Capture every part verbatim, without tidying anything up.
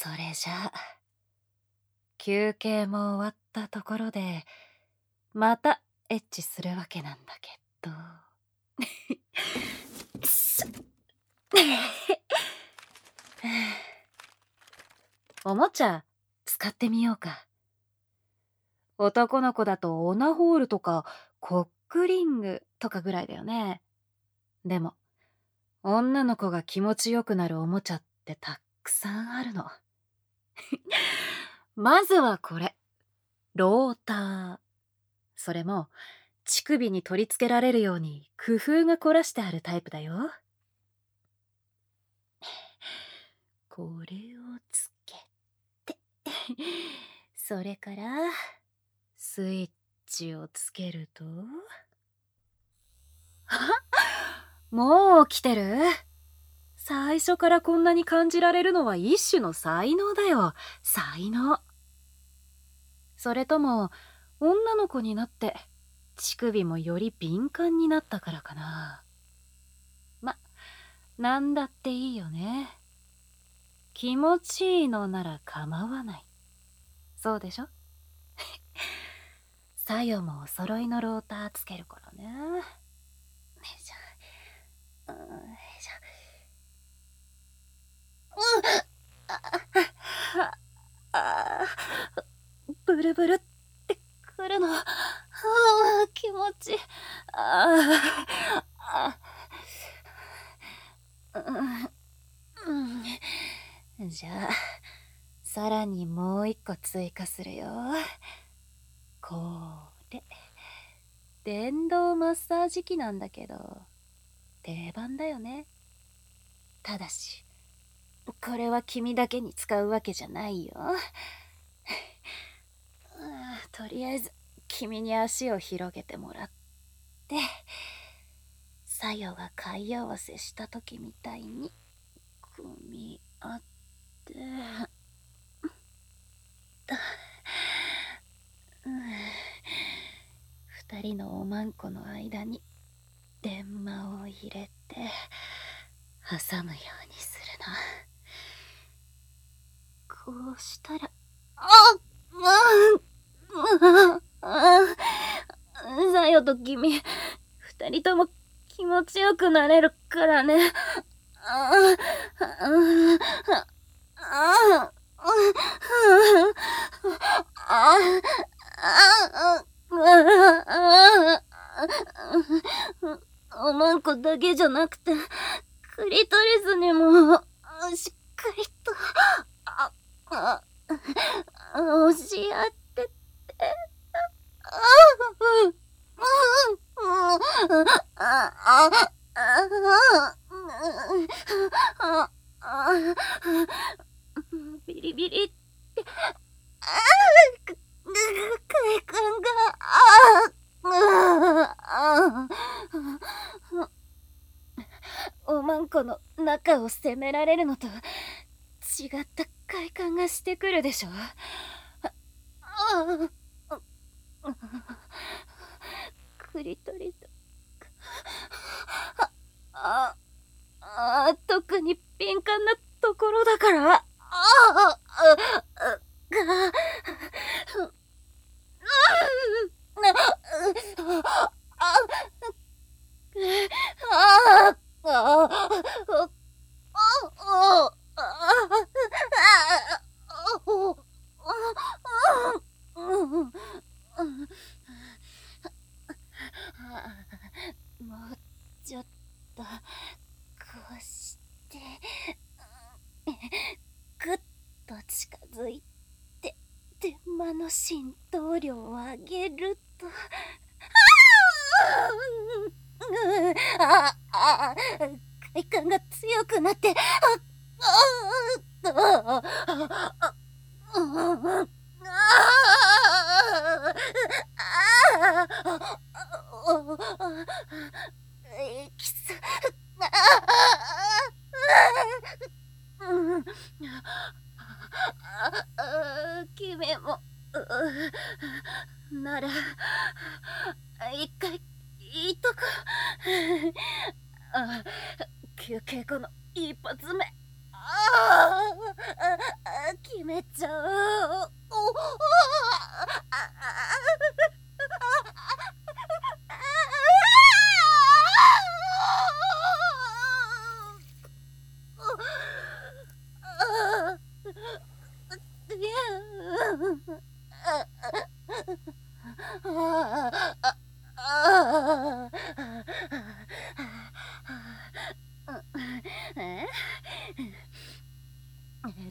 それじゃあ休憩も終わったところでまたエッチするわけなんだけどくそおもちゃ使ってみようか。男の子だとオナホールとかコックリングとかぐらいだよね。でも女の子が気持ちよくなるおもちゃってたくさんあるの。まずはこれ、ローター。それも乳首に取り付けられるように工夫が凝らしてあるタイプだよ。これをつけてそれからスイッチをつけるともう来てる。最初からこんなに感じられるのは一種の才能だよ。才能。それとも女の子になって乳首もより敏感になったからかな。ま、なんだっていいよね。気持ちいいのなら構わない。そうでしょ？さよもお揃いのローターつけるからね。よいしょ。よいしょ。ああ、ブルブルってくるの。ああ、気持ちいい。ああ、うん、じゃあさらにもう一個追加するよ。これ電動マッサージ機なんだけど定番だよね。ただしこれは君だけに使うわけじゃないよ。とりあえず君に足を広げてもらってさよが貝合わせした時みたいに組み合って二人のおまんこの間に電話を入れて挟むようにするの。こうしたらあっさよと君二人とも気持ちよくなれるからね。おまんこだけじゃなくてクリトリスにもしっかりとああ押し合ってってビリビリって快感がおまんこの中を責められるのと違った快感がしてくるでしょ。クリトリスああ特に敏感なところだからああもうちょっとこうしてぐっと近づいて電話の浸透量を上げるとああ快感が強くなってああキス君もなら一回言いとく休憩後の一発目ああ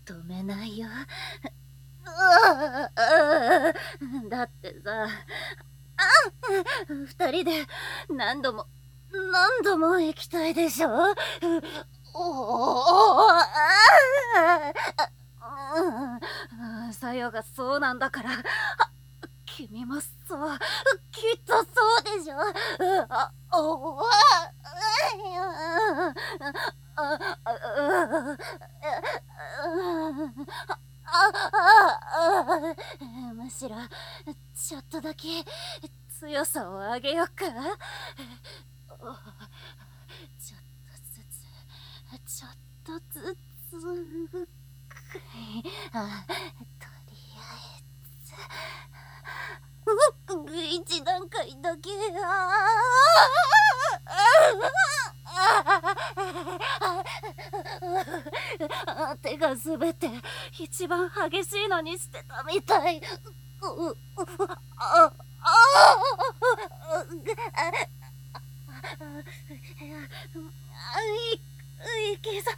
止めないよ。うわあ、だってさ、二人で何度も何度も行きたいでしょ。おお、さよがそうなんだから、君もそう、きっとそうでしょ。あおあむしろちょっとだけ強さを上げようか。ちょっとずつちょっとずつあとりあえず一段階だけ。手が滑って一番激しいのにしてたみたい。あいけさ、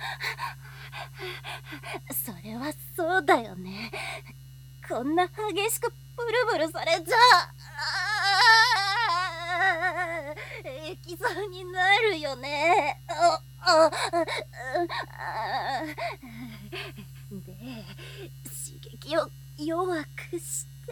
それはそうだよね。こんな激しくブルブルされちゃいきそうになるよね。で、刺激を弱くして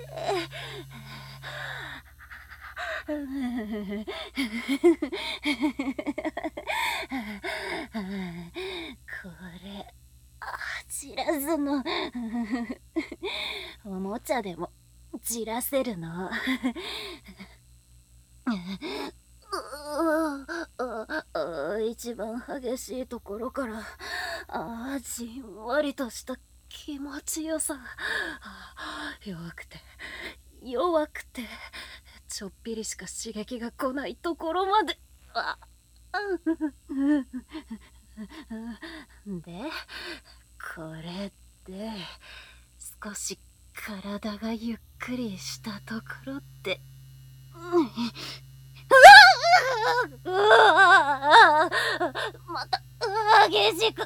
これじらすのおもちゃでもじらせるの。一番激しいところからあじんわりとした気持ちよさ。弱くて弱くてちょっぴりしか刺激が来ないところまで。でこれで少し体がゆっくりしたところで、うわまた激しく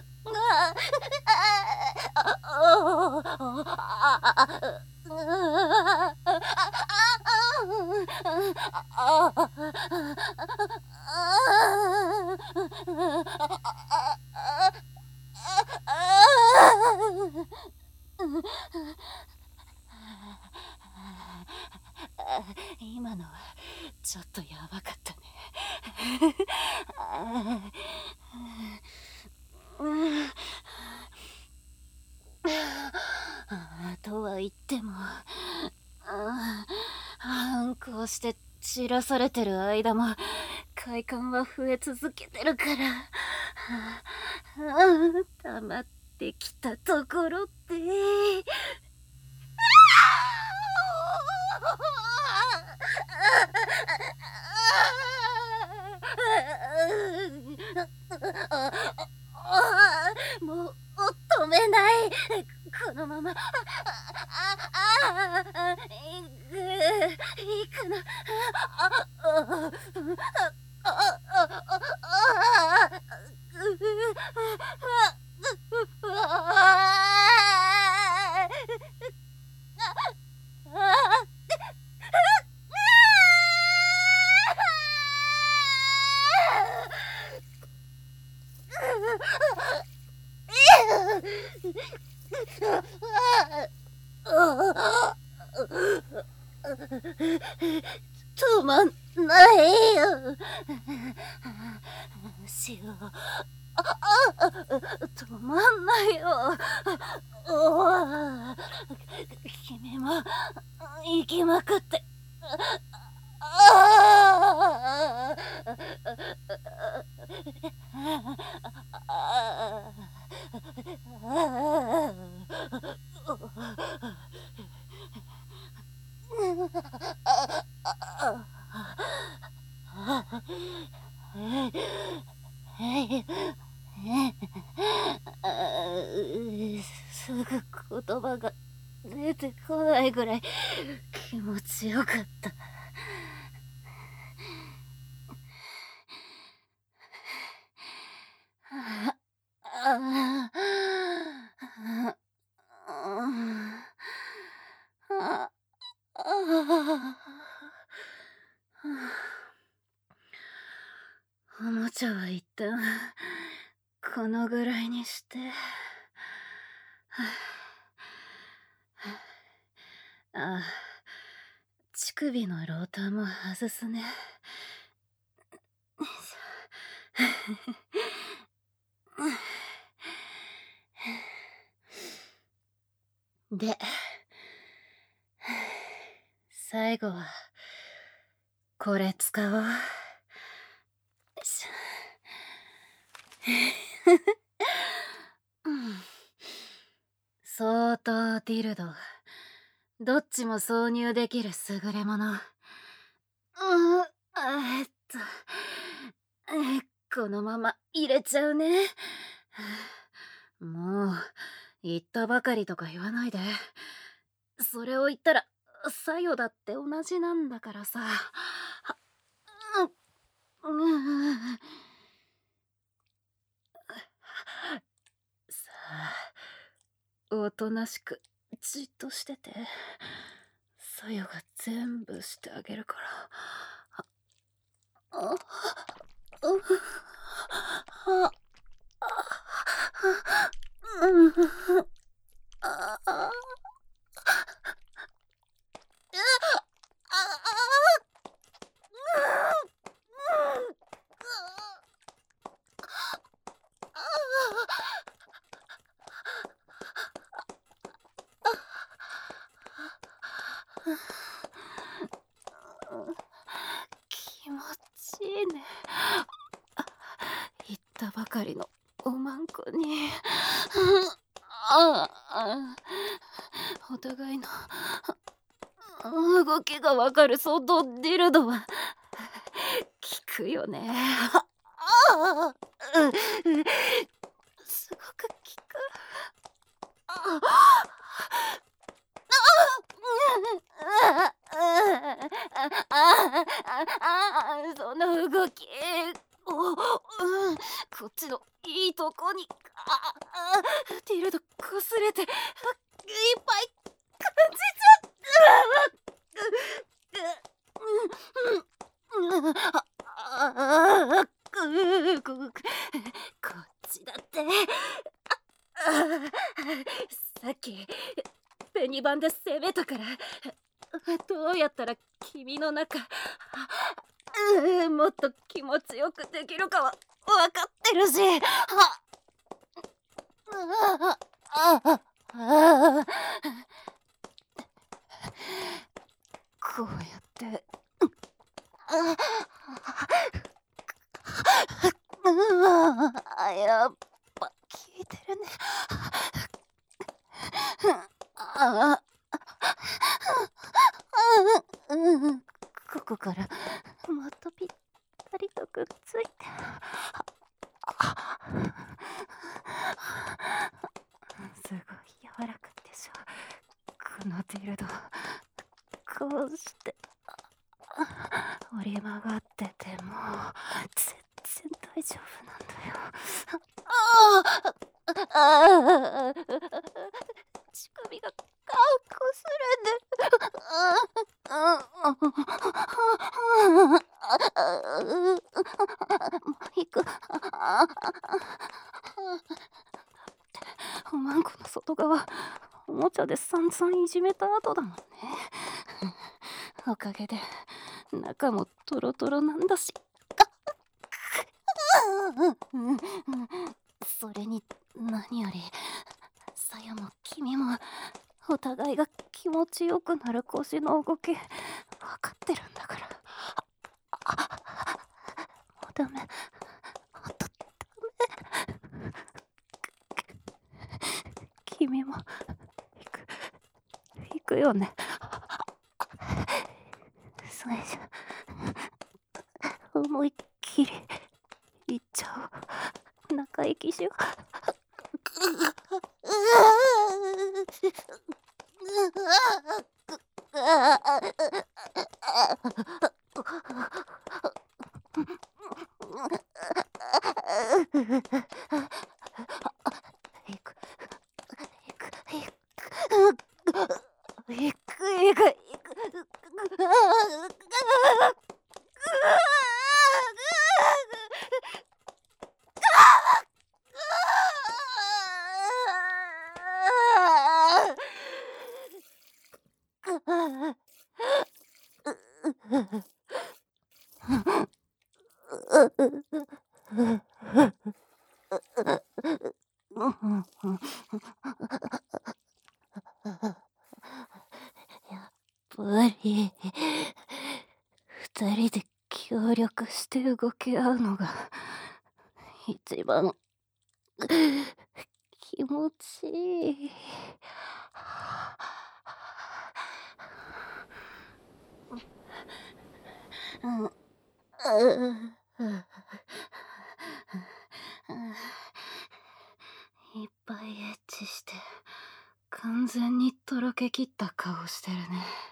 今のはちょっとやばかったね。とは言っても、こうして散らされてる間も快感は増え続けてるから、溜まってきたところでもう止めない。このままいくの。止まんないよ。しよう。止まんないよ。君も行きまくって。すぐ言葉が出てこないぐらい気持ちよかった。 このぐらいにして。ああ、乳首のローターも外すね。で、最後はこれ使おう。相当ディルド、どっちも挿入できる優れもの。うん、えっと、えこのまま入れちゃうね。もう言ったばかりとか言わないで。それを言ったら作用だって同じなんだからさ。うん、さあ、おとなしくじっとしてて、作用が全部してあげるから。あああうんああ気持ちいいね。言ったばかりのおまんこに。ああ、お互いの動きがわかるソドディルドは効くよね。ああ、すごく効く。ああ、その動き、お、うん、こっちのいいとこに、ああ、ディルド擦れていっぱい感じちゃった。こっちだって。さっきペニバンで攻めたから、どうやったら君の中もっと気持ちよくできるかは分かってるし。こうやってやっぱ効いてるね。あここからもっとぴったりとくっついて。すごい柔らかいでしょこのディルド。こうして折り曲がってても全然大丈夫なんだよ。ああ、乳首が顔こすれて。いく。おまんこの外側、おもちゃで散々いじめた後だもんね。おかげで中もトロトロなんだし。それに何よりさやも君もお互いが気持ちよくなる腰の動き分かってるんだから。もうダメ、あとダメ。君も行く行くよね。最初思いっきり行っちゃおう。中息しよう。 やっぱり二人で協力して動き合うのが一番気持ちいい。うん、いっぱいエッチして完全にとろけきった顔してるね。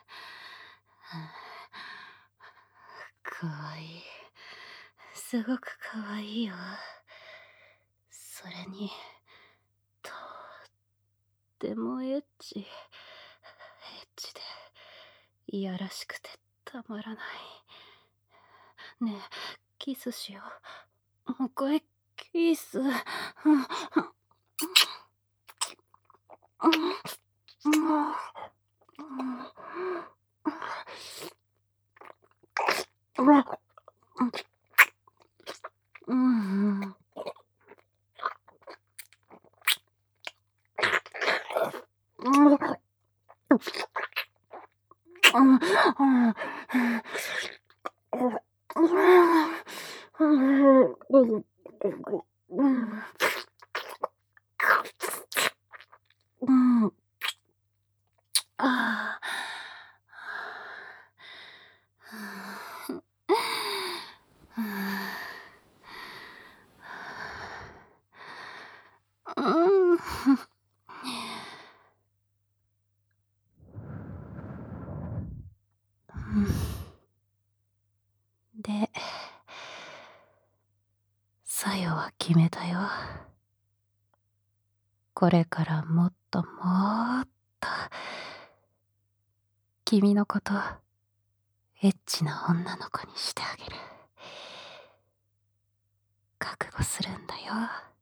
かわいい。すごくかわいいよ。それにとってもエッチエッチでいやらしくてたまらない。ねえ、キスしよう。もう一回キス。うんああ。うんで、さよは決めたよ。これからもっともっと君のことエッチな女の子にしてあげる。覚悟するんだよ。